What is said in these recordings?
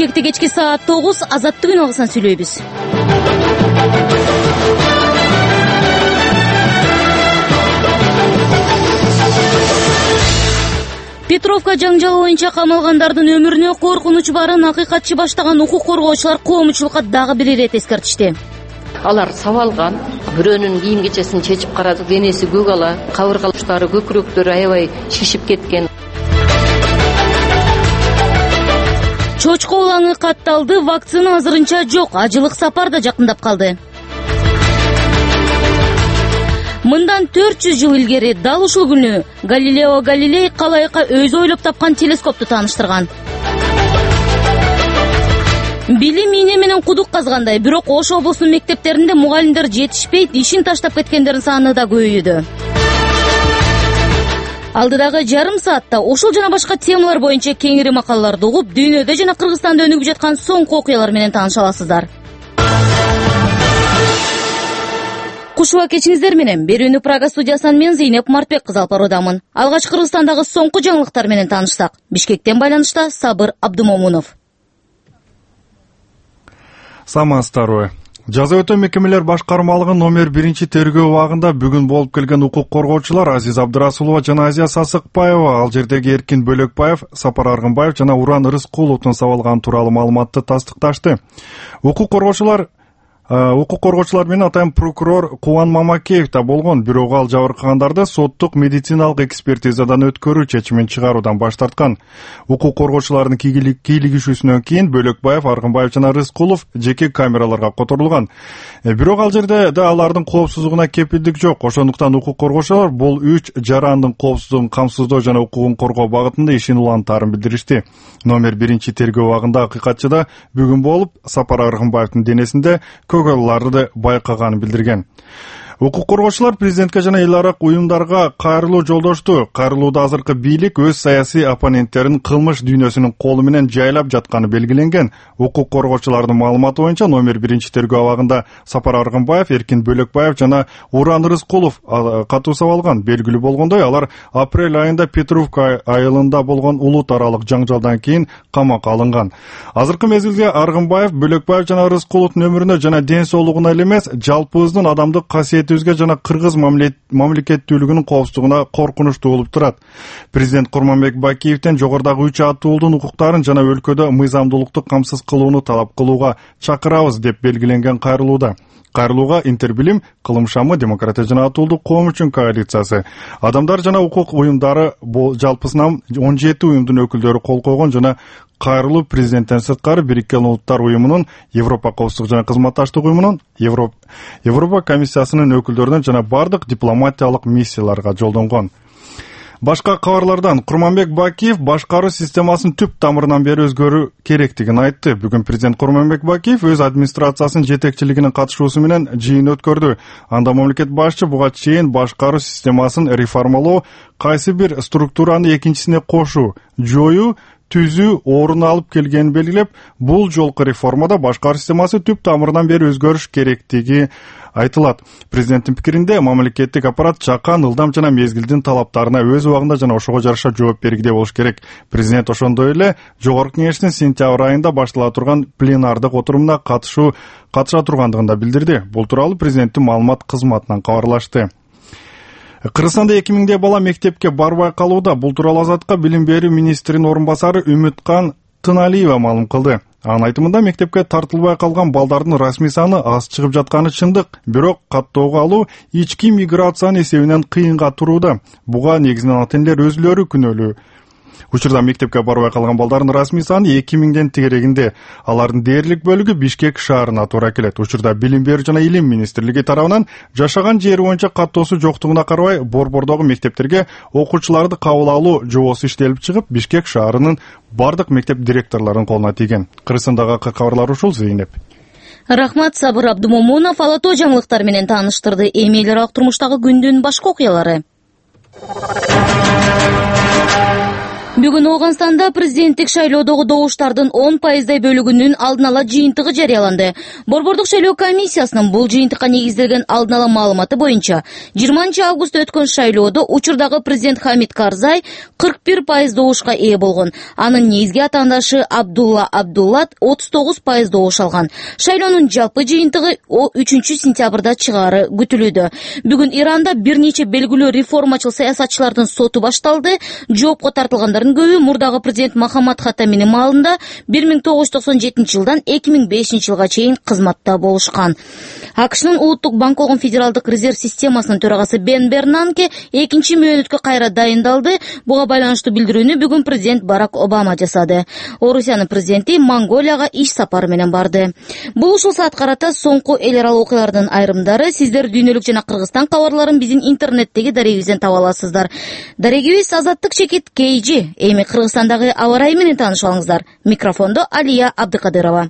Бишкекте кечки саат 9 Азаттык үн алгысынан сүйлөйбүз. Петровка жаңжалы боюнча камалгандардын өмүрүнө коркунуч барын акыйкатчы баштаган укук коргоочулар коомчулукка дагы бир ирет эскертишти. Алар сабалган, бирөөнүн кийим кечесин чечип карадык, денеси көк ала, кабыргалыштары, көкүрөктөрү аябай шишип кеткен. Чочко улаңы катталды, вакцина азырынча жок, ажылык сапар да жакындап калды. Мындан 400 жыл илгери дал ушул күнү Галилео Галилей калайыкка өзү ойлоп тапкан телескопту тааныштырган. Билим ийне менен кудук казгандай, бирок Ош облусунун мектептеринде мугалимдер жетишпейт, ишин таштап кеткендердин саны да көбөйүүдө. Алдыдагы жарым саатта ушул жана башка темалар боюнча кеңири макалаларды угуп, дүйнөдө жана Кыргызстанда өнүгүп жаткан соңку окуялар менен тааныша аласыздар. Кушуа кечиңиздер менен берүүнү Прага студиясынан мен Зейнеп Мартбек кызы алып баруудамын. Алгач Кыргызстандагы соңку жаңылыктар менен таанышсак. Бишкектен байланышта Сабыр Абдумомунов. Самастарбы. Жаза өтөө мекемелер башкармалыгынын номер 1 тергөө убагында бүгүн болуп келген укук коргоочулар Азиз Абдырасулова жана Азия Сасыкбаева, ал жердеги Эркин Бөлөкбаев, Сапар Аргынбаев жана Уран Рыскуловдун сабалганы тууралуу маалыматты тастыкташты. Укук коргоочулар менен атайын прокурор Кубан Мамакеев да болгон, бирок ал жабыркагандарды соттук медициналык экспертизадан өткөрүү чечимин чыгаруудан баш тарткан. Укук коргоочулардын кийлигишүүсүнөн кийин Бөлөкбаев, Аргынбаев жана Рыскулов жеке камераларга которулган. Бирок ал жерде да алардын коопсуздугуна кепилдик жок. Ошондуктан укук коргоочулар бул 3 жарандын коопсуздугун камсыздоо жана укугун коргоо багытында ишин улантаарын билдиришти. Номер 1 тергөө убагында акыйкатчыда бүгүн болуп, Сапар Аргынбаевдин денесинде көгалларды байкаганын билдирген. Укук коргоочулар президентке жана эл арак уюмдарга кайрылуу жолдошту. Кайрылууда азыркы бийлик өз саясий оппоненттерин кылмыш дүйнөсүнүн колу менен жайлап жатканы белгиленген. Укук коргоочулардын маалыматы боюнча номер 1 тергөө абагында Сапар Аргынбаев, Эркин Бөлөкбаев жана Уран Рыскулов катуусап алган. Белгилүү болгондой, алар апрель айында Петровка айылында болгон улут аралык жаңжалдан кийин камакка алынган. Азыркы мезгилде Аргынбаев, Бөлөкбаев жана Рыскуловдун өмүрүнө жана ден соолугуна эле эмес, жалпыбыздын адамдык касиетибизге жана кыргыз мамлекеттүүлүгүнүн коопсуздугуна коркунучтуу болуп турат. Президент Курманбек Бакиевден жогорудагы 3 аттуу уулдун укуктарын жана өлкөдө мыйзамдуулукту камсыз кылууну талап кылууга чакырабыз деп белгиленген кайрылууда. Кайрылууга Интербилим, Кылым шамы, Демократия жана Атуулдук коом үчүн коалициясы, Адамдар жана укук уюмдары жалпысынан 17 уюмдун өкүлдөрү кол койгон жана кайрылуу президенттен сырткары Бириккен Улуттар уюмунун, Европа коопсуздук жана кызматташтык уюмунун, Европа комиссиясынын өкүлдөрүнөн жана бардык дипломатиялык миссияларга жолдонгон. Башка кабарлардан Курманбек Бакиев башкаруу системасын түп тамырынан бери өзгөрүү керектигин айтты. Бүгүн президент Курманбек Бакиев өз администрациясынын жетекчилигинин катышуусу менен жыйын өткөрдү. Анда мамлекет башчы буга чейин башкаруу системасын реформалоо, кайсы бир структураны экинчисине кошуу, жоюу, түзүү орун алып келгенин белгилеп, бул жолку реформада башкаруу системасы түп тамырынан бери өзгөрүш керектиги айтылат. Президенттин пикиринде мамлекеттик аппарат жакан, ылдам жана мезгилдин талаптарына өз убагында жана ошого жараша жооп бергиле болуш керек. Президент ошондой эле жогорку кеңештин сентябрь айында баштала турган пленардык отурумуна катыша тургандыгын да билдирди. Бул тууралуу президенттин маалымат кызматынан кабарлашты. Кыргызстанда 2000 бала мектепке барбай калууда. Бул тууралуу Азатка билим берүү министринин орун басары Үмүткан Тыналиева маалым кылды. Анын айтымында мектепке тартылбай калган балдардын расмий саны аз чыгып жатканы чындык, бирок каттоого алуу ички миграциянын эсебинен кыйынга турууда. Буга негизинен ата-энелер өзүлөрү күнөөлүү. Учурда мектепке барбай калган балдардын расмий саны 2000 тегерегинде. Алардын дээрлик бөлүгү Бишкек шаарына туура келет. Учурда Билим берүү жана Илим министрлиги тарабынан жашаган жери боюнча каттоосу жоктугуна карабай борбордогу мектептерге окуучуларды кабыл алуу жобосу иштелип чыгып, Бишкек шаарынын бардык мектеп директорлорунун колуна тийген. Кыргызстандагы кабарлар ушул. Зейнеп. Рахмат. Сабыр Абдумомунов ала тоо жаңылыктар менен тааныштырды. Эми эл аралык турмуштагы күндүн башка окуялары. Бүгүн Ооганстанда президенттик шайлоодогу добуштардын 10% бөлүгүнүн алдын ала жыйынтыгы жарыяланды. Борбордук шайлоо комиссиясынын бул жыйынтыкка негизделген алдын ала маалыматы боюнча 20 августта өткөн шайлоодо учурдагы президент Хамид Карзай 41% добушка ээ болгон. Анын негизги атаандашы Абдулла Абдуллат 39% добуш алган. Шайлоонун жалпы жыйынтыгы 3 сентябрда чыгаары күтүлүүдө. Бүгүн Иранда бир нече белгилүү реформачыл саясатчылардын соту башталды. Жоопко тартылгандардын көбү мурдагы президент Махамад Хаттаминин маалында 1997 жылдан 2005 жылга чейин кызматта болушкан. АКШнын улуттук банк болгон Федералдык резерв системасынын төрагасы Бен Бернанке экинчи мөөнөткө кайра дайындалды. Буга байланыштуу билдирүүнү бүгүн президент Барак Обама жасады. Орусиянын президенти Монголияга иш сапары менен барды. Бул ушул саат карата соңку эл аралык окуялардын айрымдары. Сиздер дүйнөлүк жана Кыргызстан кабарларын биздин интернеттеги дарегибизден таба аласыздар. Дарегибиз Азаттык чекит KG. Эми Кыргызстандагы аба ырайы менен таанышып алыңыздар. Микрофондо Алия Абдыкадырова.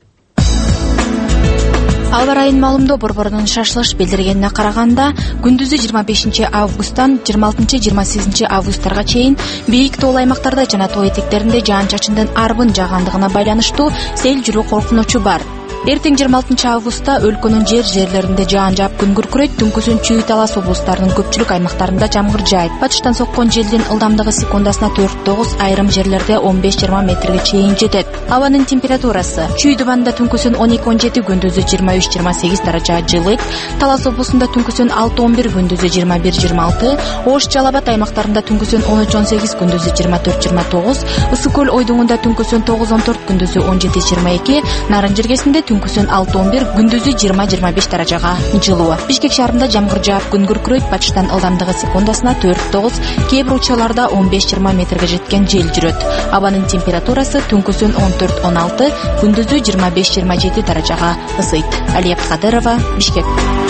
Аба ырайын маалымдоо борборунун шашылыш билдиргенине караганда, күндүзү 25 августтан 26-28 августтарга чейин бийик тоол аймактарда жана тоо этектеринде жаан-чачындын арбын жаагандыгына байланыштуу сел жүрүү коркунучу бар. Эртең 26 августта өлкөнүн жерлеринде жаан жаап күн күркүрөйт, түнкүсүн Чүй Талас облустарынын көпчүлүк аймактарында жамгыр жаайт. Батыштан соккон желдин ылдамдыгы секундасына 4-9, айрым жерлерде 15-20 метрге чейин жетет. Абанын температурасы: Чүй дубанында түнкүсүн 12-17, күндүзү 23-28 даража жылыйт. Талас облусунда түнкүсүн 6-11, күндүзү 21-26, Ош Жалал Абад аймактарында түнкүсүн 13-18, күндүзү 24-29, Ысык көл ойдуңунда түнкүсүн 9-14, күндүзү 17-22, Нарын жергесинде түнкүсүн 6-11, күндүзү 20-25 даражага жылуу. Бишкек шаарында жамгыр жаап күн күркүрөйт, батыштан ылдамдыгы секундасына 4-9, кээ бир учурларда 15-20 метрге жеткен жел жүрөт. Абанын температурасы түнкүсүн 14-16, күндүзү 25-27 даражага ысыйт. Алия Абдыкадырова, Бишкек.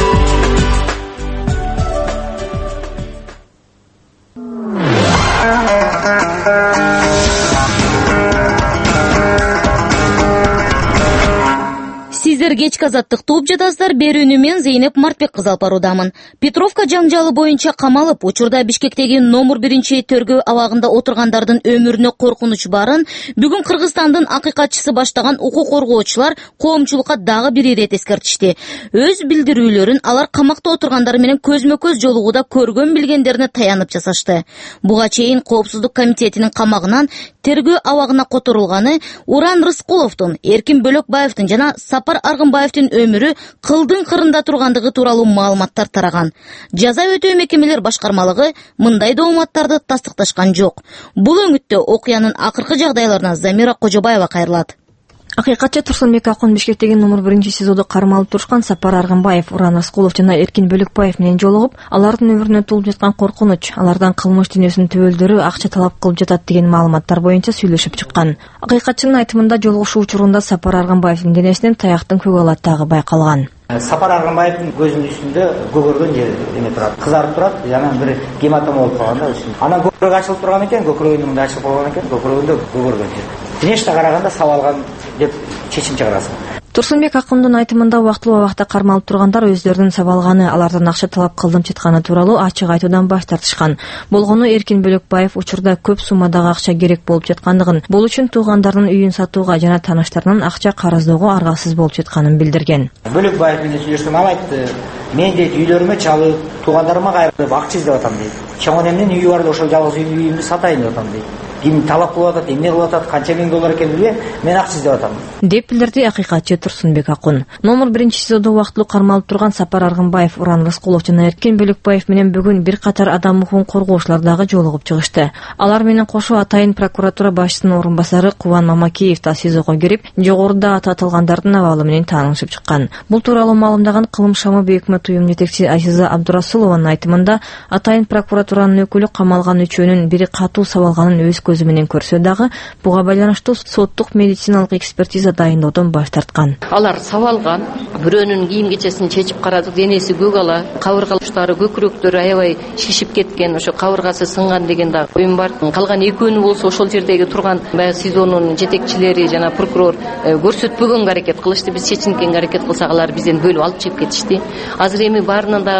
Сиздер кечки азаттыкты угуп жатасыздар. Берүүнү мен Зейнеп Мартбек кызы алып баруудамын. Петровка жаңжалы боюнча камалып, учурда Бишкектеги номер 1 төргөө абагында отургандардын өмүрүнө коркунуч барын бүгүн Кыргызстандын акыйкатчысы баштаган укук коргоочулар коомчулукка дагы бир ирет эскертишти. Өз билдирүүлөрүн алар камакта отургандар менен көзмө-көз жолугууда көргөн билгендерине таянып жасашты. Буга чейин Коопсуздук комитетинин камагынан тергөө абагына которулганы Уран Рыскуловдун, Эркин Бөлөкбаевдин жана Сапар Аргынбаевдин өмүрү кылдын кырында тургандыгы тууралуу маалыматтар тараган. Жаза өтөө мекемелер башкармалыгы мындай дооматтарды тастыкташкан жок. Бул өңүттө окуянын акыркы жагдайларына Замира Кожобаева кайрылат. Акыйкатчы Турсунбек Акун Бишкектеги номер 1 СИЗОдо кармалып турушкан Сапар Аргынбаев, Уран Рыскулов жана Эркин Бөлөкбаев менен жолугуп, алардын өмүрүнө туулуп жаткан коркунуч, алардан кылмыш дүйнөсүнүн төбөлдөрү акча талап кылып жатат деген маалыматтар боюнча сүйлөшүп чыккан. Акыйкатчынын айтымында жолугушуу учурунда Сапар Аргынбаевдин денесинен таяктын көк алаттагы байкалган. Сапар Аргынбаевдин көзүнүн үстүндө көгөргөн жери эме турат, кызарып турат, жана бир гематома болуп калган да үстүндө. Анан көкүрөгү ачылып турган экен, көкүрөгүнүн да ачылып калган экен, көкүрөгүндө көгөргөн жер. Денеште караганда сабалган деп чечим чыгарасың. Турсунбек Акундун айтымында убактылуу абакта кармалып тургандар өздөрүнүн сабалганы, алардан акча талап кылдым жатканы тууралуу ачык айтуудан баш тартышкан. Болгону Эркин Бөлөкбаев учурда көп суммадагы акча керек болуп жаткандыгын, бул үчүн туугандардын үйүн сатууга жана тааныштарынан акча карыздоого аргасыз болуп жатканын билдирген. Бөлөкбаев менен сүйлөшкөм, ал айтты: "Мен дейт үйлөрүмө чалып, туугандарыма кайрылып акча издеп атам" дейт. "Чоңонемдин үйү бар да ошол жалгыз үйүмдү сатайын деп атам" дейт. Ким талап кылып атат, эмне кылып атат, канча миң доллар экенин билбейм, мен акча издеп атам деп билдирди акыйкатчы Турсунбек Акун. Номер 1 СИЗОдо убактылуу кармалып турган Сапар Аргынбаев, Уран Рыскулов жана Эркин Бөлөкбаев менен бүгүн бир катар адам укугун коргоочулар дагы жолугуп чыгышты. Алар менен кошо Атайын прокуратура башчысынын орун басары Кубан Мамакеев да СИЗОго кирип, жогоруда аталгандардын абалы менен таанышып чыккан. Бул тууралуу маалымдаган Кылым Шамы Бейөкмөт уюм жетекчиси Азиза Абдурасулованын айтымында, Атайын прокуратуранын өкүлү камалган үчөөнүн бири катуу сабалганын өз көзү менен көрсө дагы, буга байланыштуу соттук медициналык экспертиза дайындоодон баш тарткан. Алар сабалган, бирөөнүн кийим кечесин чечип карадык, денеси көк ала, кабыргалыштары, көкүрөктөрү аябай шишип кеткен, ошо кабыргасы сынган деген да оюм бар. Калган экөөнү болсо ошол жердеги турган баягы СИЗОнун жетекчилери жана прокурор көрсөтпөгөнгө аракет кылышты. Биз чечинткенге аракет кылсак, алар бизден бөлүп алып чыгып кетишти. Азыр эми баарынын дагы кызы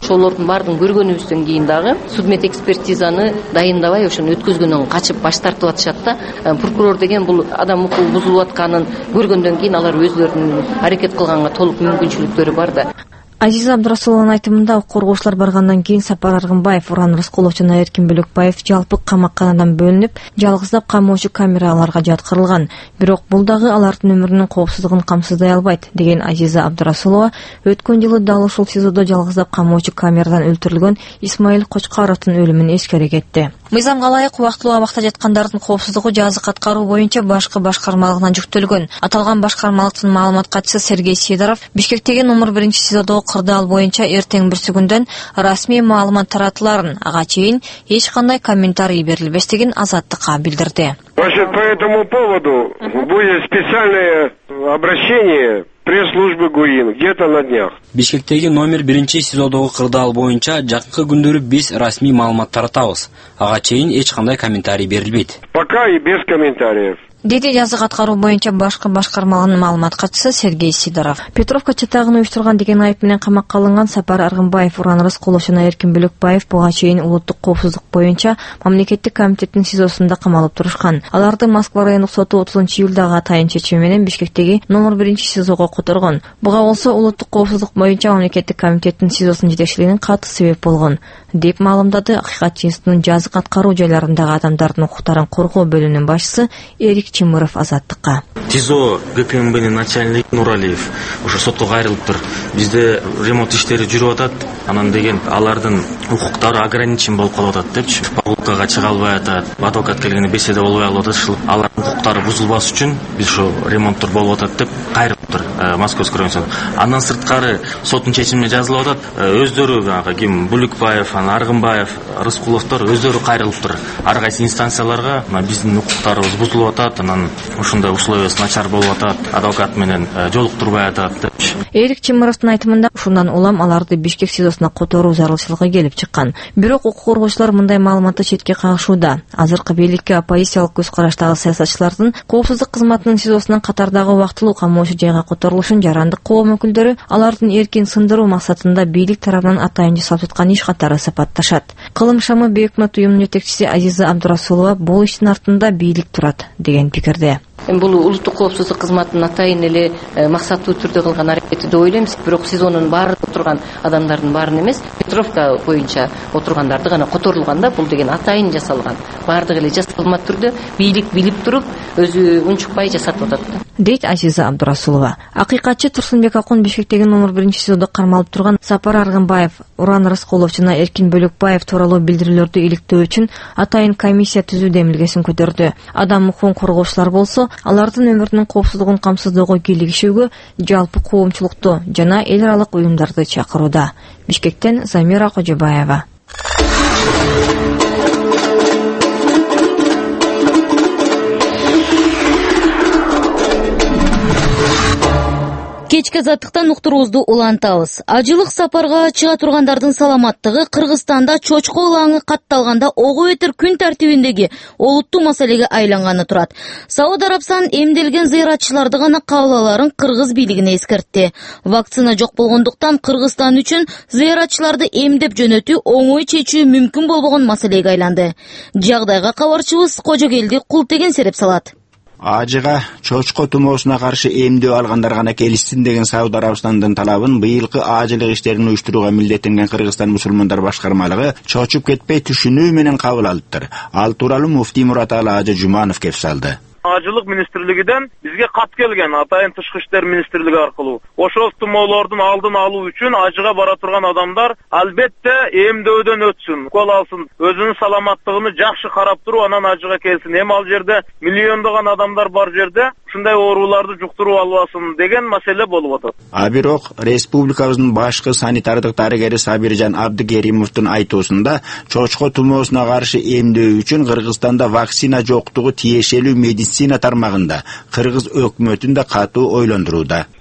Ошолордун баардыгын көргөнүбүздөн кийин дагы судмедэкспертизаны дайындабай ошону өткөзгөндөн качып баш тартып атышат да. Прокурор деген бул адам укугу бузулуп атканын көргөндөн кийин алар өздөрүнүн аракет кылганга толук мүмкүнчүлүктөрү бар да. Азиза Абдрасулованын айтымында укук коргоочулар баргандан кийин Сапар Аргынбаев, Уран Рыскулов жана Эркин Бөлөкбаев жалпы камакканадан бөлүнүп, жалгыздап камоочу камераларга жаткырылган. Бирок бул дагы алардын өмүрүнүн коопсуздугун камсыздай албайт, деген Азиза Абдрасулова өткөн жылы дал ушул СИЗОдо жалгыздап камоочу камерадан өлтүрүлгөн Исмаил Кочкаровдун өлүмүн эскере кетти. Мыйзамга ылайык убактылуу абакта жаткандардын коопсуздугу жазык аткаруу боюнча башкы башкармалыгына жүктөлгөн. Аталган башкармалыктын маалымат катчысы Сергей Сидоров Бишкектеги номер 1 СИЗОдогу кырдаал боюнча эртең бүрсүгүндөн расмий маалымат таратыларын, ага чейин эч кандай комментарий берилбестигин Азаттыкка билдирди. Значит, по этому поводу будет специальное обращение пресс-службы ГУИН где-то на днях. Бишкектеги номер 1 СИЗОдогу кырдаал боюнча жакынкы күндөрү биз расмий маалымат таратабыз. Ага чейин эч кандай комментарий берилбейт. Пока и без комментариев. Деди жазык аткаруу боюнча башкы башкармалыгынын маалымат катчысы Сергей Сидоров. Петровка чатагын уюштурган деген айып менен камакка алынган Сапар Аргынбаев, Уран Рыскулов жана Эркин Бөлөкбаев буга чейин улуттук коопсуздук боюнча мамлекеттик комитеттин СИЗОсунда камалып турушкан. Аларды Москва райондук соту 30-июлдагы атайын чечими менен Бишкектеги номер 1 СИЗОго которгон. Буга болсо улуттук коопсуздук боюнча мамлекеттик комитеттин СИЗОсунун жетекчилигинин каты себеп болгон, деп маалымдады Акыйкат жыныстын жазык аткаруу жайларындагы адамдардын укуктарын коргоо бөлүмүнүн башчысы Эрик Чымыров Азаттыкка. СИЗО ГКМБнин начальник Нуралиев ошо сотко кайрылыптыр. Бизде ремонт иштери жүрүп атат. Анан деген алардын укуктары ограничен болуп калып атат депчи. Прогулкага чыга албай атат. Адвокат келгенде беседа болбой калып атат. Алардын укуктары бузулбас үчүн биз ошо ремонттор болуп атат деп кайрылыптыр Московский район соты. Андан сырткары соттун чечимине жазылып атат. Өздөрү ким Бөлөкбаев, Аргынбаев, Рыскуловдор өздөрү кайрылыптыр. Ар кайсы инстанцияларга биздин укуктарыбыз бузулуп атат, анан ушундай условиясы начар болуп атат, адвокат менен жолуктурбай атат депчи. Эрик Чымыровдун айтымында ушундан улам аларды Бишкек СИЗОсуна которуу зарылчылыгы келип чыккан. Бирок укук коргоочулар мындай маалыматты четке кагышууда. Азыркы бийликке оппозициялык көз караштагы саясатчылардын коопсуздук кызматынын СИЗОсунан катардагы убактылуу камоочу жайга которулушун жарандык коом өкүлдөрү алардын эркин сындыруу максатында бийлик тарабынан атайын жасалып жаткан иш катары сапатташат. Кылым шамы бейөкмөт уюмунун жетекчиси Азиза Абдрасулова бул иштин артында бийлик турат деген пикирде. Бул улуттук коопсуздук кызматынын атайын эле максаттуу түрдө кылган аракети деп ойлойм. Бирок СИЗОнун баарында отурган адамдардын баарын эмес, Петровка боюнча отургандарды гана которулганда бул деген атайын жасалган. Баардыгы эле жасалма түрдө бийлик билип туруп өзү унчукпай жасатып атат да. Дейт Азиза Абдрасулова. Акыйкатчы Турсунбек Акун Бишкектеги номер 1 СИЗОдо кармалып турган Сапар Аргынбаев, Уран Рыскулов жана Эркин Бөлөкбаев тууралуу билдирүүлөрдү иликтөө үчүн атайын комиссия түзүү демилгесин көтөрдү. Адам укугун коргоочулар болсо, алардын өмүрүнүн коопсуздугун камсыздоого кийлигишүүгө жалпы коомчулукту жана эл аралык уюмдарды чакырууда. Бишкектен Замира Кожобаева. Кечки азаттыктан уктуруубузду улантабыз. Ажылык сапарга чыга тургандардын саламаттыгы Кыргызстанда чочко ылаңы катталганда ого өтөр күн тартибиндеги олуттуу маселеге айланганы турат. Сауд Арабстан эмделген зыяратчыларды гана кабыл аларын кыргыз бийлигине эскертти. Вакцина жок болгондуктан Кыргызстан үчүн зыяратчыларды эмдеп жөнөтүү оңой чечүү мүмкүн болбогон маселеге айланды. Жагдайга кабарчыбыз Кожогелди Култеген сереп салат. Ажыга чочко тумоосуна каршы эмдөө алгандар гана келишсин деген Сауд Арабстандын талабын быйылкы ажылык иштерин уюштурууга милдеттенген Кыргызстан мусулмандар башкармалыгы чочуп кетпей түшүнүү менен кабыл алыптыр. Ал тууралуу муфтий Мураталы Ажы Жуманов кеп салды. Ажылык министрлигиден бизге кат келген, атайын тышкы иштер министрлиги аркылуу. Ошол тумоолордун алдын алуу үчүн ажыга бара турган адамдар албетте эмдөөдөн өтсүн, укол алсын, өзүнүн саламаттыгын жакшы карап туруп анан ажыга келсин. Эми ал жерде миллиондогон адамдар бар жерде ушундай ооруларды жуктуруп албасын деген маселе болуп атат. А бирок республикабыздын башкы санитардык дарыгери Сабиржан Абдыкеримовдун айтуусунда чочко тумоосуна каршы эмдөө үчүн Кыргызстанда вакцина жоктугу тиешелүү медицина тармагында Кыргыз өкмөтүн да катуу ойлондурууда.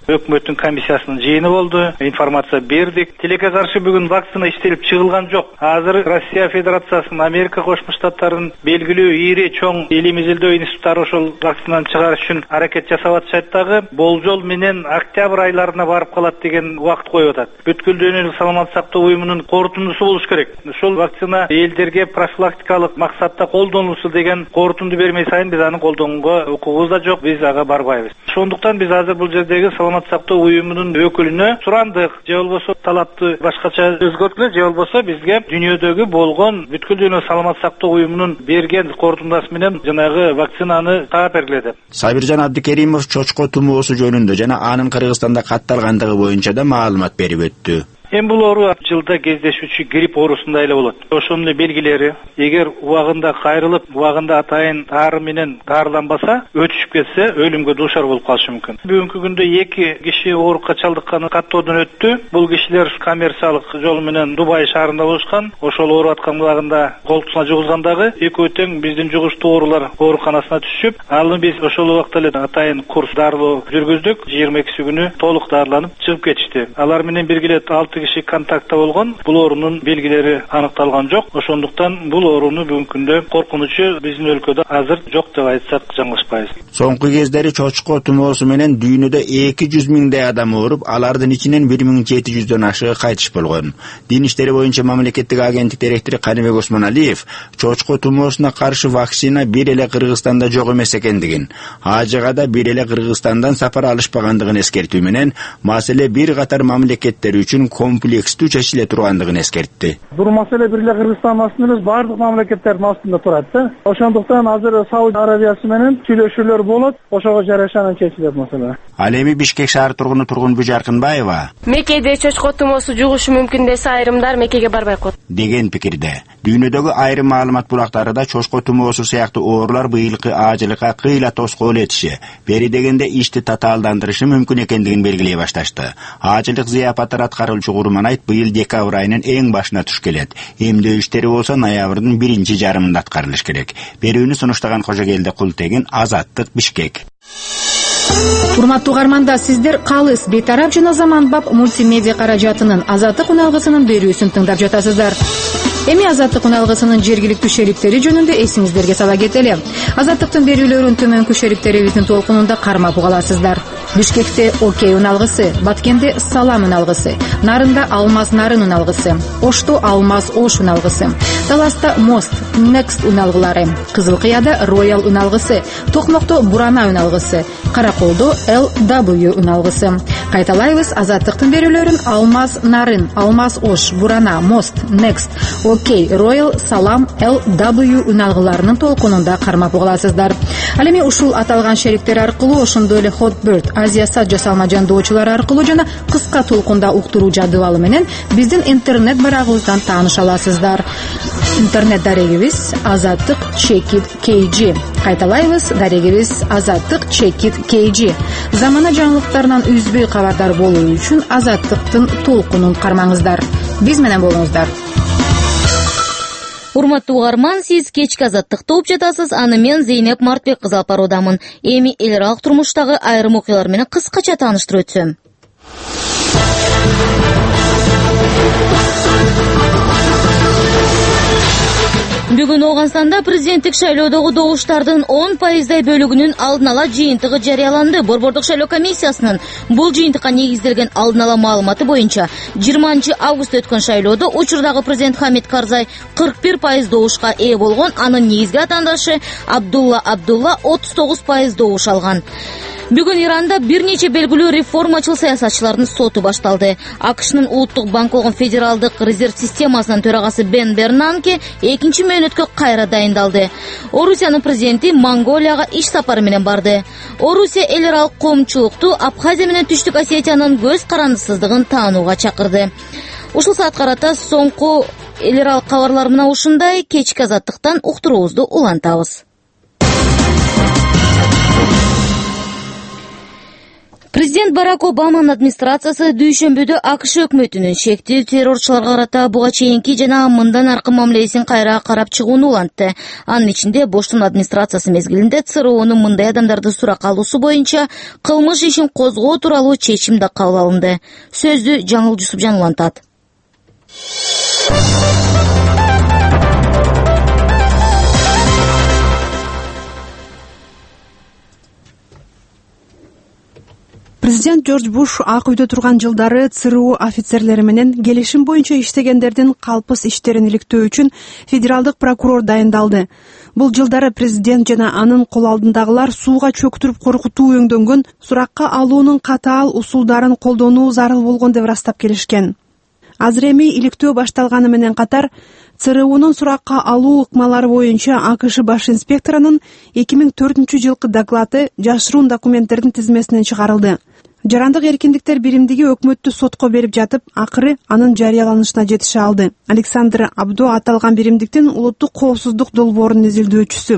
Өкмөттүн комиссиясынын жыйыны болду, информация бердик. Тилекке каршы бүгүн вакцина иштелип чыгылган жок. Азыр Россия Федерациясынын, Америка Кошмо Штаттарынын белгилүү ири чоң илим изилдөө институттары ошол вакцинаны чыгарыш үчүн аракет жасап атышат дагы. Болжол менен октябрь айларына барып калат деген убакыт коюп атат. Бүткүл дүйнөлүк саламаттык сактоо уюмунун корутундусу болуш керек. Ошол вакцина элдерге профилактикалык максатта колдонулсун деген корутунду бермей сайын биз аны колдонууга укугубуз да жок, биз ага барбайбыз. Ошондуктан биз азыр бул жердеги саламаттык сактоо уюмунун өкүлүнө сурандык, же болбосо талапты башкача өзгөрткүлө, же болбосо бизге дүйнөдөгү болгон бүткүл дүйнөлүк саламаттык сактоо уюмунун берген корутундасы менен жанагы вакцинаны таап бергиле деп. Сабиржан Абдикеримов чочко тумоосу жөнүндө жана анын Кыргызстанда катталгандыгы боюнча да маалымат берип өттү. Эми бул оору жылда кездешүүчү грипп оорусундай эле болот. Ошонун эле белгилери, эгер убагында кайрылып, убагында атайын таары менен даарыланбаса, өтүшүп кетсе, өлүмгө дуушар болуп калышы мүмкүн. Бүгүнкү күндө 2 киши оорукка чалдыкканы каттоодон өттү. Бул кишилер коммерциялык жол менен Дубай шаарында болушкан. Ошол ооруп аткан убагында колтусуна жугузгандагы экөө тең биздин жугуштуу оорулар ооруканасына түшүп, аны биз ошол убакта эле атайын курс дарылоо жүргүздүк. 22 күнү толук дарыланып чыгып кетишти. Алар менен биргеле 6 киши контактта болгон. Бул оорунун белгилери аныкталган жок. Ошондуктан бул ооруну бүгүнкү күндө коркунучу биздин өлкөдө азыр жок деп айтсак жаңылышпайбыз. Соңку кездери чочко тумоосу менен дүйнөдө 200 миңдей адам ооруп, алардын ичинен 1700дөн ашыгы кайтыш болгон. Дин иштери боюнча мамлекеттик агенттик директору Каныбек Осмоналиев чочко тумоосуна каршы вакцина бир эле Кыргызстанда жок эмес экендигин, ажыга да бир эле Кыргызстандан сапар алышпагандыгын эскертүү менен, маселе бир катар мамлекеттер үчүн комплекстүү чечиле тургандыгын эскертти. Бул маселе бир эле Кыргызстан астында эмес, бардык мамлекеттердин астында турат да. Ошондуктан азыр Сауд Арабиясы менен сүйлөшүүлөр болот, ошого жараша чечилет маселе. Ал эми Бишкек шаар тургуну Тургунбү Жаркынбаева Меккеде чочко тумоосу жугушу мүмкүн десе, айрымдар Меккеге барбай коет деген пикирде. Дүйнөдөгү айрым маалымат булактарында чочко тумоосу сыяктуу оорулар быйылкы ажылыкка кыйла тоскоол этиши, бери дегенде ишти татаалдандырышы мүмкүн экендигин белгилей башташты. Ажылык зыяпаттар аткаруучу Курманайт быйыл декабрь айынын эң башына туш келет. Эмдөө иштери болсо ноябрдын 1-жарымында аткарылыш керек. Берүүнү сунуштаган Кожогелди Култегин, Азаттык, Бишкек. Урматтуу угармандар, сиздер калыс бейтарап жана заманбап мультимедиа каражатынын Азаттык уналгысынын берүүсүн тыңдап жатасыздар. Эми Азаттык уналгысынын жергиликтүү шериктери жөнүндө эсиңиздерге сала кетели. Азаттыктын берүүлөрүн төмөнкү шериктерибиздин толкунунда кармап угаласыздар. Бишкекте Окей уналгысы, Баткенде Салам уналгысы, Нарында Алмаз Нарын уналгысы, Ошто Алмаз Ош уналгысы, Таласта Мост Next уналгылары, Кызылкыяда Роял уналгысы, Токмокто Бурана уналгысы, Караколдо LW уналгысы. Кайталайбыз, Азаттыктын берүүлөрүн Алмаз Нарын, Алмаз Ош, Бурана, Мост, Next, Окей, Роял, Салам, LW уналгыларынын толкунунда кармап угаласыздар. Ал эми ушул аталган шериктер аркылуу, ошондой эле Hotbird, Азия сат жасалма жандоочулар аркылуу жана кыска толкунда уктуруу жадыбалы менен биздин интернет барагыбыздан тааныша аласыздар. Интернет дарегибиз Азаттык Check It KG. Кайталайбыз, дарегибиз Азаттык Check It KG. Замана жаңылыктарынан үзбөй кабардар болуу үчүн Азаттыктын толкунун кармаңыздар. Биз менен болуңуздар. Урматтуу угарман, сиз кечки Азаттыкты угуп жатасыз. Аны мен Зейнеп Мартбек кызы алып баруудамын. Эми эл аралык турмуштагы айрым окуялар менен кыскача тааныштырып өтсөм. Бүгүн Оганстанда президенттик шайлоодогу добуштардын 10% бөлүгүнүн алдын ала жыйынтыгы жарыяланды. Борбордук шайлоо комиссиясынын бул жыйынтыкка негизделген алдын ала маалыматы боюнча 20 августта өткөн шайлоодо учурдагы президент Хамид Карзай 41% добушка ээ болгон. Анын негизги атаандашы Абдулла 39% добуш алган. Бүгүн Иранда бир нече белгилүү реформачыл саясатчылардын соту башталды. АКШнын улуттук банк болгон Федералдык резерв системасынын төрагасы Бен Бернанке экинчи мөөнөткө кайра дайындалды. Орусиянын президенти Монголияга иш сапары менен барды. Орусия эл аралык коомчулукту Абхазия менен Түштүк Осетиянын көз карандысыздыгын таанууга чакырды. Ушул саат карата соңку эл аралык кабарлар мына ушундай. Кечки Азаттыктан уктуруубузду улантабыз. Президент Барак Обаманын администрациясы дүйшөмбүдө АКШ өкмөтүнүн шектүү террорчуларга карата буга чейинки жана мындан аркы мамилесин кайра карап чыгууну улантты. Анын ичинде Боштун администрациясы мезгилинде ЦРУнун мындай адамдарды суракка алуусу боюнча кылмыш ишин козгоо тууралуу чечим да кабыл алынды. Сөздү Жаңыл Жусупжан улантат. Президент Джордж Буш ак үйдө турган жылдары ЦРУ офицерлери менен келишим боюнча иштегендердин калпыс иштерин иликтөө үчүн федералдык прокурор дайындалды. Бул жылдары президент жана анын кол алдындагылар сууга чөктүрүп коркутуу өңдөнгөн суракка алуунун катаал усулдарын колдонуу зарыл болгон деп ырастап келишкен. Азыр эми иликтөө башталганы менен катар ЦРУнун суракка алуу ыкмалары боюнча АКШ баш инспекторунун 2004-жылкы доклады жашыруун документтердин тизмесинен чыгарылды. Жарандык эркиндиктер биримдиги өкмөттү сотко берип жатып, акыры анын жарыяланышына жетише алды. Александр Абдо аталган биримдиктин улуттук коопсуздук долбоорунун изилдөөчүсү.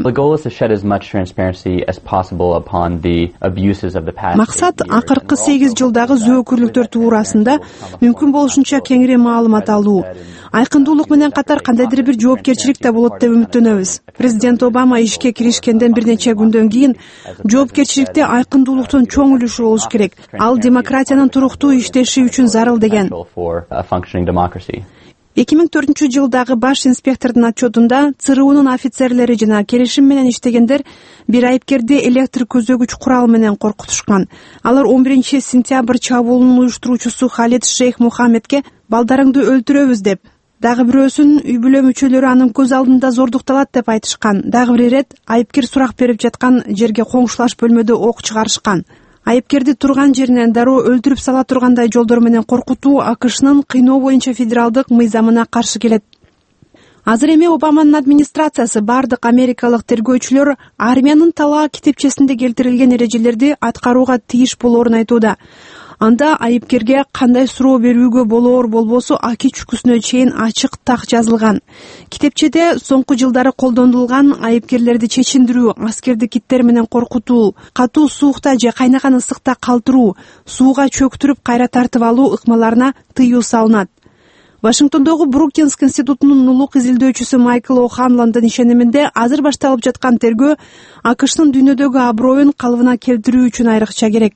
Максат акыркы 8 жылдагы зөөкүрлүктөр туурасында мүмкүн болушунча кеңири маалымат алуу. Айкындуулук менен катар кандайдыр бир жоопкерчилик да болот деп үмүттөнөбүз. Президент Обама ишке киришкенден бир нече күндөн кийин жоопкерчиликте айкындуулуктун чоң үлүшү болуш керек. Ал демократиянын туруктуу иштеши үчүн зарыл деген. 2004-жылдагы баш инспектордун отчетунда ЦРУнун офицерлери жана келишим менен иштегендер бир айыпкерди электр көзөгүч курал менен коркутушкан. Алар 11-сентябрь чабуулунун уюштуруучусу Халид Шейх Мухаммедке балдарыңды өлтүрөбүз деп, дагы бирөөсүн үй бүлө мүчөлөрү анын көз алдында зордукталат деп айтышкан. Дагы бир ирет айыпкер сурак берип жаткан жерге коңшулаш бөлмөдө ок чыгарышкан. Айыпкерди турган жеринен дароо өлтүрүп сала тургандай жолдор менен коркутуу АКШнын кыйноо боюнча федералдык мыйзамына каршы келет. Азыр эми Обаманын администрациясы бардык америкалык тергөөчүлөр армиянын талаа китепчесинде келтирилген эрежелерди аткарууга тийиш болоорун айтууда. Анда айыпкерге кандай суроо берүүгө болоор болбосу аки чүкүсүнө чейин ачык так жазылган. Китепчеде соңку жылдары колдонулган айыпкерлерди чечиндирүү, аскерди киттер менен коркутуу, катуу суукта же кайнаган ысыкта калтыруу, сууга чөктүрүп кайра тартып алуу ыкмаларына тыюу салынат. Вашингтондогу Брукинс институтунун улук изилдөөчүсү Майкл О'Ханлондун ишениминде азыр башталып жаткан тергөө АКШнын дүйнөдөгү аброюн калыбына келтирүү үчүн айрыкча керек.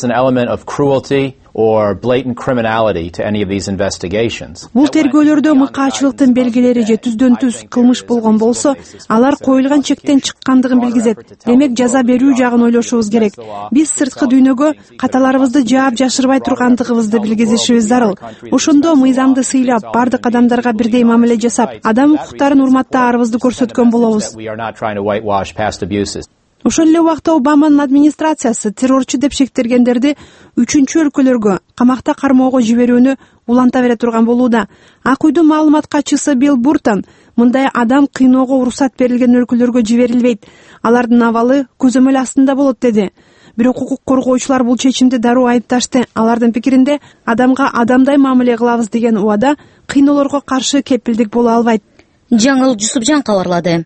Бул тергөөлөрдө мыкаачылыктын белгилери же түздөн түз кылмыш болгон болсо, алар коюлган чектен чыккандыгын билгизет. Демек жаза берүү жагын ойлошубуз керек. Биз сырткы дүйнөгө каталарыбызды жаап жашырбай тургандыгыбызды билгизишибиз зарыл. Ошондо мыйзамды сыйлап, бардык адамдарга бирдей мамиле жасап, адам укуктарын урматтаарыбызды көрсөткөн болобуз. Ошол эле убакта Обаманын администрациясы террорчу деп шектергендерди 3-чү өлкөлөргө камакта кармоого жиберүүнү уланта бере турган болууда. Ак үйдүн маалымат катчысы Билл Буртон мындай адам кыйноого уруксат берилген өлкөлөргө жиберилбейт. Алардын абалы көзөмөл астында болот деди. Бирок укук коргоочулар бул чечимди дароо айыпташты. Алардын пикиринде адамга адамдай мамиле кылабыз деген убада кыйноолорго каршы кепилдик боло албайт. Жаңыл Жусупжан кабарлады.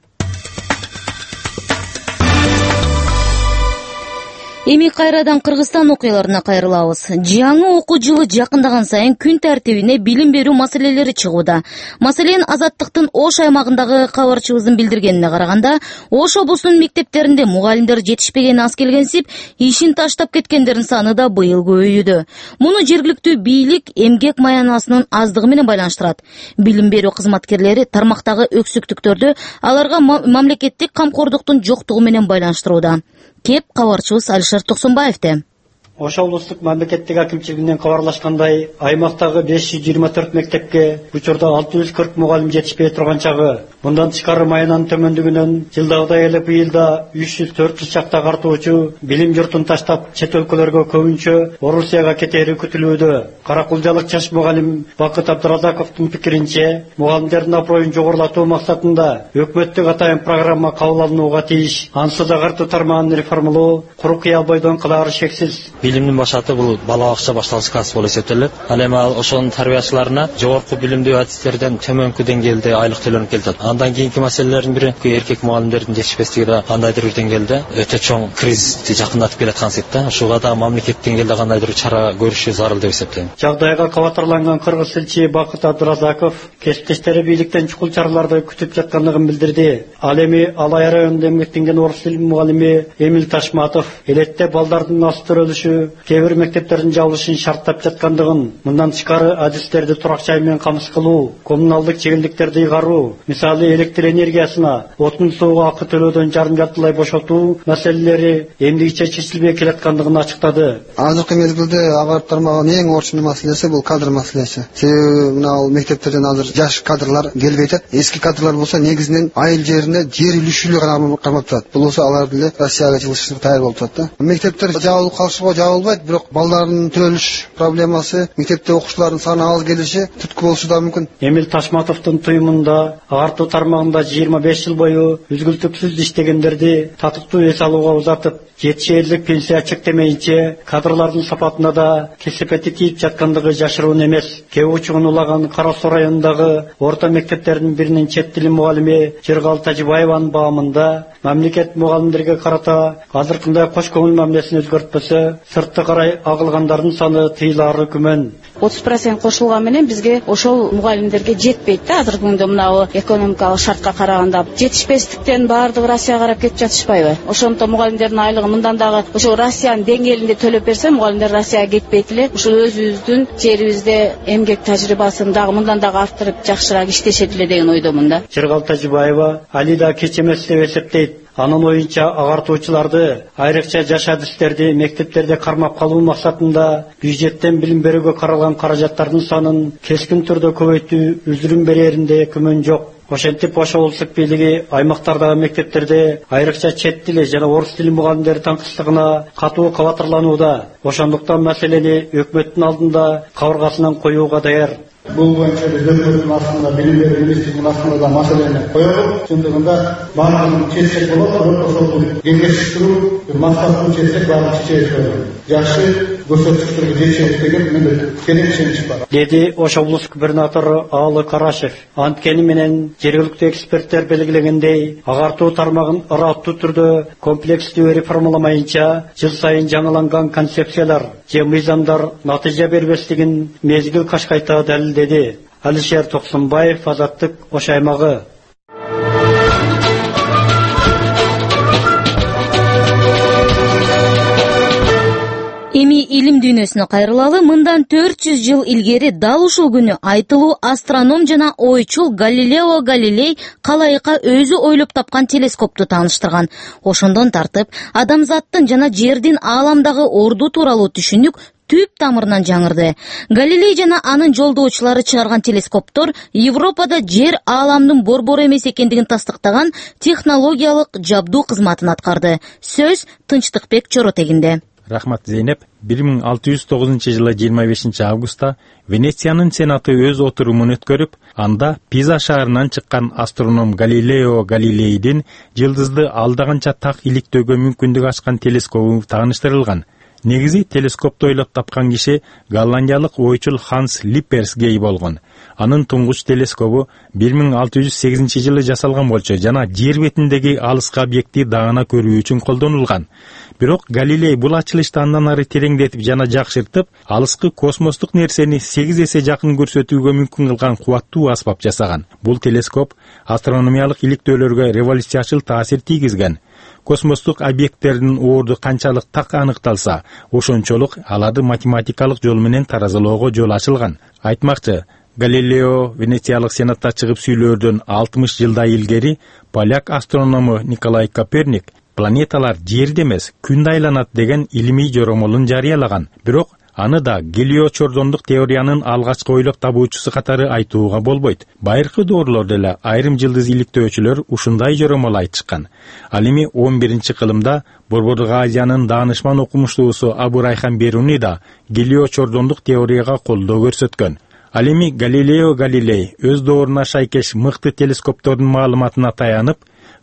Эми кайрадан Кыргызстан окуяларына кайрылабыз. Жаңы окуу жылы жакындаган сайын күн тартибине билим берүү маселелери чыгууда. Маселен, Азаттыктын Ош аймагындагы кабарчыбыздын билдиргенине караганда, Ош облусунун мектептеринде мугалимдер жетишпегени аз келгенсип, ишин таштап кеткендердин саны да быйыл көбөйүүдө. Муну жергиликтүү бийлик эмгек маянасынын аздыгы менен байланыштырат. Билим берүү кызматкерлери тармактагы өксүктүктөрдү аларга мамлекеттик камкордуктун жоктугу менен байланыштырууда. Кеп кабарчыбыз Алишер Токсонбаевде. Ош облустук мамлекеттик акимчилигинен кабарлашкандай, аймактагы 524 мектепке учурда 640 мугалим жетишпей турган чагы. Мындан тышкары маянанын төмөндүгүнөн жылдагыдай эле быйылда 300-400 чакта картоочу билим журтун таштап чет өлкөлөргө, көбүнчө Орусияга кетери күтүлүүдө. Каракулжалык жаш мугалим Бакыт Абдыразаковдун пикиринче, мугалимдердин аброюн жогорулатуу максатында өкмөттүк атайын программа кабыл алынууга тийиш. Ансыз агартуу тармагын реформалоо, куру кыялбойдон кылаары шексиз. билимдин башаты бул бала бакча башталгыч касып болуп эсептелет. Ал эми ошонун тарбиячыларына жогорку билимдүү адистерден төмөнкү деңгээлде айлык төлөнүп келет. Андан кийинки маселелердин бири эркек мугалимдердин жетишпестиги да кандайдыр бир деңгээлде өтө чоң кризисти жакындатып келаткан сыйт. Ушуга да мамлекет деңгээлде кандайдыр чара көрүшү зарыл деп эсептейм. Жагдайга кабатырланган кыргыз элчи Бакыт Абдуразаков кесиптештери бийликтен чукул чараларды күтүп жаткандыгын билдирди. Ал эми Алай районунда эмгектенген орус тил мугалими Эмил Ташматов элетте балдардын астырылышы, кээ бир мектептердин жабылышын шарттап жаткандыгын, мындан тышкары адистерди турак жай менен камсыз кылуу, коммуналдык чегилдиктерди ыйгаруу, мисалы электр энергиясына, отун сууга акы төлөөдөн жарым жартылай бошотуу маселелери эмдигиче чечилбей келаткандыгын ачыктады. Азыркы мезгилде агарып тармаган эң орчун маселеси бул кадр маселеси. Себеби мына мектептерден азыр жаш кадрлар келбей атат. Эски кадрлар болсо негизинен айыл жерине жер үлүшүлүгү гана кармап турат. Бул болсо алар деле Россияга чыгышып даяр болуп турат да. Мектептер жабылып калышыга жабылбайт, бирок балдардын төлөш проблемасы, мектепте окуучулардын саны аз келиши түрткү болушу да мүмкүн. Эмил Ташматовдун туюмунда агартуу тармагында 25 жыл бою үзгүлтүксүз иштегендерди татыктуу эс алууга узатып, 7 жылдык пенсия чектемейинче кадрлардын сапатына да кесепети тийип жаткандыгы жашыруун эмес. Кээ учугун улаган Кара Суу районундагы орто мектептердин биринин чет тили мугалими Жыргал Тажибаеванын баамында мамлекет мугалимдерге карата азыркындай кош көңүл мамилесин өзгөртпөсө, сыртты карай агылгандардын саны тыйылары күмөн. 30% кошулган менен бизге ошол мугалимдерге жетпейт да. Азыркы күндө мына экономикалык шартка караганда жетишпестиктен баардыгы Россияга карап кетип жатышпайбы? Ошондо мугалимдердин айлыгы мындан дагы ошо Россиянын деңгээлинде төлөп берсе, мугалимдер Россияга кетпейт эле. Ушул өзүбүздүн жерибизде эмгек тажрыйбасын дагы мындан дагы арттырып жакшыраак иштешет эле деген ойдомун да. Жыргал Тажибаева али да кеч эмес деп эсептейт. Анын оюнча агартуучуларды, айрыкча жаш адистерди мектептерде кармап калуу максатында бюджеттен билим берүүгө каралган каражаттардын санын кескин түрдө көбөйтүү үзүрүм береринде күмөн жок. Ошентип Ош облустук бийлиги аймактардагы мектептерде айрыкча чет тили жана орус тили мугалимдери таңкычтыгына катуу кабатырланууда. Ошондуктан маселени өкмөттүн алдында кабыргасынан коюуга даяр. Бул боюнча биз өкмөттүн астында, билим берүү министрлигинин астында да маселени коелук. Чындыгында баардыгын чечсек болот, бирок ошол кеңештирүү максатын чечсек баарын чечебиз коелук. Жакшы көрсөткүчтөргө жетишебиз деген менде керек ишенич бар. Деди Ош облустук губернатору Аалы Карашев. Анткени менен жергиликтүү эксперттер белгилегендей, агартуу тармагын ыраттуу түрдө комплекстүү реформаламайынча жыл сайын жаңыланган концепциялар же мыйзамдар натыйжа бербестигин мезгил кашкайта далилдеди. Алишер Токсунбаев, Азаттык, Ош аймагы. Эми илим дүйнөсүнө кайрылалы. Мындан 400 жыл илгери дал ушул күнү айтылуу астроном жана ойчул Галилео Галилей калайыкка өзү ойлоп тапкан телескопту тааныштырган. Ошондон тартып адамзаттын жана жердин ааламдагы орду тууралуу түшүнүк түп тамырынан жаңырды. Галилей жана анын жолдоочулары чыгарган телескоптор Европада жер ааламдын борбору эмес экендигин тастыктаган технологиялык жабдуу кызматын аткарды. Сөз Тынчтыкбек Чоротегинде. Рахмат Зейнеп. 1609 жылы 25 августта Венециянын сенаты өз отурумун өткөрүп, анда Пиза шаарынан чыккан астроном Галилео Галилейдин жылдызды алдаганча так иликтөөгө мүмкүндүк ачкан телескобу тааныштырылган. Негизи телескопту ойлоп тапкан киши голландиялык ойчул Ханс Липперсгей болгон. Анын туңгуч телескобу 1608 жылы жасалган болчу жана жер бетиндеги алыскы объектти даана көрүү үчүн колдонулган. Бирок Галилей бул ачылышты андан ары тереңдетип жана жакшыртып, алыскы космостук нерсени 8 эсе жакын көрсөтүүгө мүмкүн кылган кубаттуу аспап жасаган. Бул телескоп астрономиялык иликтөөлөргө революциячыл таасир тийгизген. Космостук объекттердин орду канчалык так аныкталса, ошончолук аларды математикалык жол менен таразалоого жол ачылган. Айтмакчы, Галилео Венециялык сенатта чыгып сүйлөөрдөн 60 жылдай илгери поляк астроному Николай Коперник планеталар жерде эмес, күндө айланат деген илимий жоромолун жарыялаган. Бирок аны да гелиочордондук теориянын алгачкы ойлоп табуучусу катары айтууга болбойт. Байыркы доорлордо эле айрым жылдыз иликтөөчүлөр ушундай жоромол айтышкан. Ал эми 11-кылымда Борбордук Азиянын даанышман окумуштуусу Абу Райхан Беруни да гелиочордондук теорияга колдоо көрсөткөн. Ал эми Галилео Галилей өз дооруна шайкеш мыкты телескоптордун маалыматына таянып,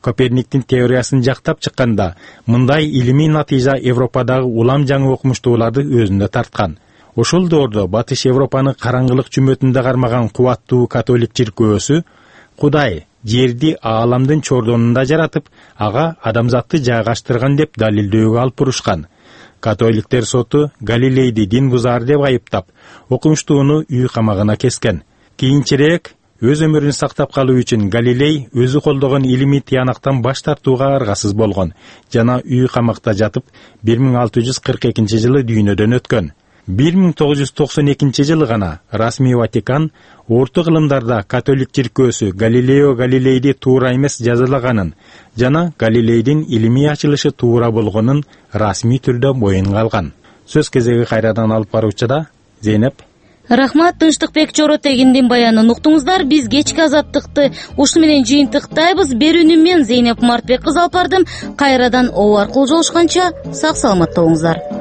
Коперниктин теориясын жактап чыкканда мындай илимий натыйжа Европадагы улам жаңы окумуштууларды өзүнө тарткан. Ошол доордо Батыш Европаны караңгылык чүмөтүндө кармаган кубаттуу католик чиркөөсү Кудай жерди ааламдын чордонунда жаратып, ага адамзатты жайгаштырган деп далилдөөгө алып бурушкан. Католиктер соту Галилейди дин бузар деп айыптап, окумуштууну үй камагына кескен. Кийинчерээк өз өмүрүн сактап калуу үчүн Галилей өзү колдогон илимий тыянактан баш тартууга аргасыз болгон жана үй камакта жатып 1642 жылы дүйнөдөн өткөн. 1992 жылы гана расмий Ватикан орто кылымдарда католик чиркөөсү Галилео Галилейди туура эмес жазалаганын жана Галилейдин илимий ачылышы туура болгонун расмий түрдө моюнга алган. Сөз кезеги кайрадан алып баруучуда Зейнеп. Рахмат, Тынчтыкбек Чоротегиндин баянын уктуңуздар. Биз кечки азаттыкты ушуну менен жыйынтыктайбыз. Берүүнү мен Зейнеп Мартбек кызы алып бардым. Кайрадан оо аркылуу жолугушканча сак саламатта болуңуздар.